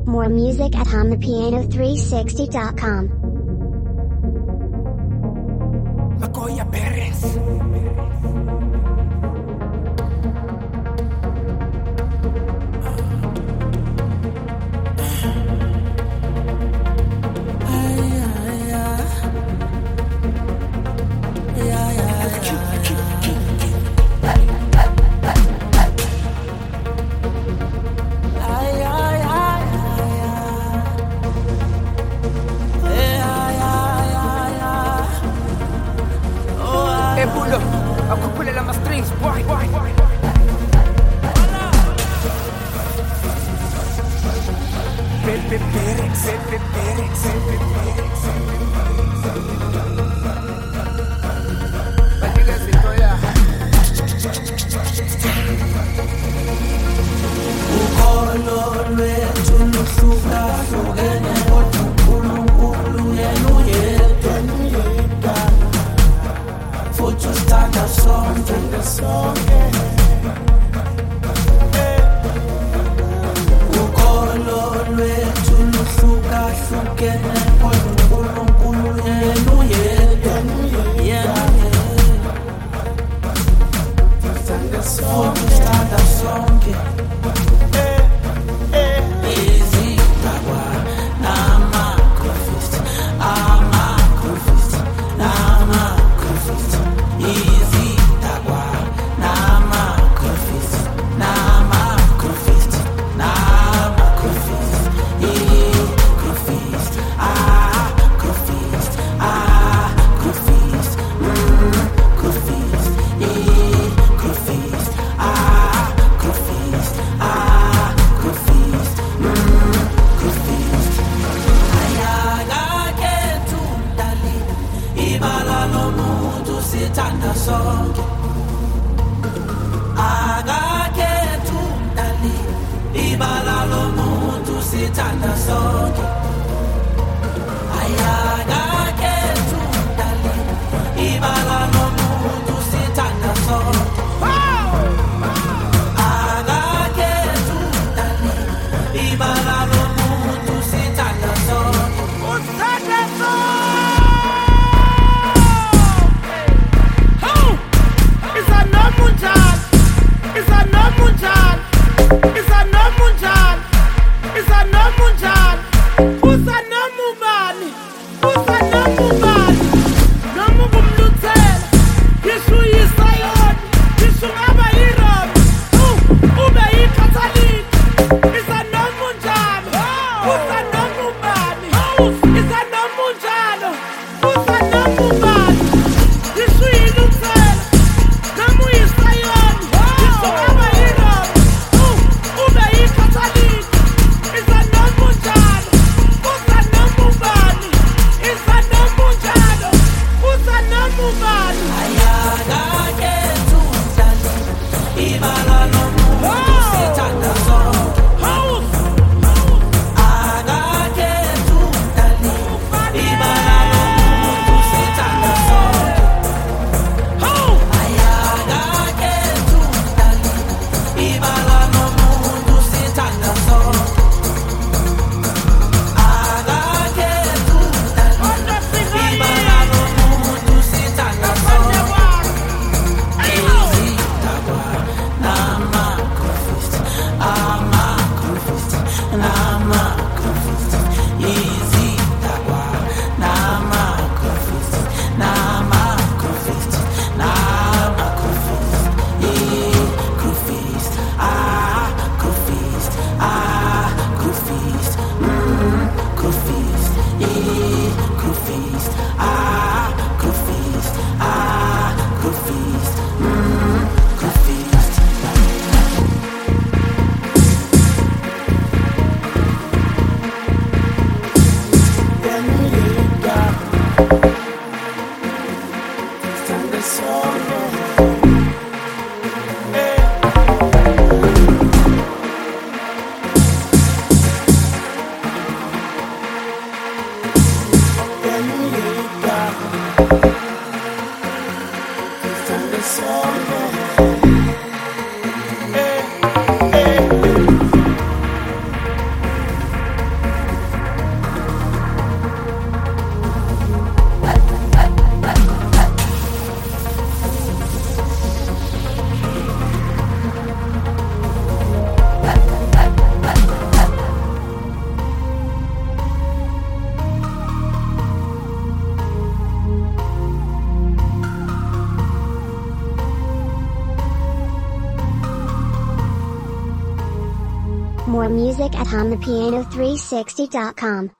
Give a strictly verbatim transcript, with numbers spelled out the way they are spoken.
More music at hum the piano three sixty dot com. Makoya Perez. Bulo, aku pula lama strings, boy, boy, boy. Pepe Perez, Pepe Perez, Pepe Perez. Batiga Zitoya. Ukolo lwethu luhluka hlukene kodwa uNkulunkulu yena uyedwa. Futhi usithanda sonke sonke. Ukolo lwethu luhluka hlukene kodwa uNkulunkulu yena uyedwa. Yena futhi usithanda sonke. Sithanda sonke akakhethu umdali ibala lomuntu sithanda sonke ayakakhethu umdali ibala lomuntu sithanda sonke akakhethu umdali ibala lomuntu sithanda sonke usithanda sonke. More music at hum the piano three sixty dot com.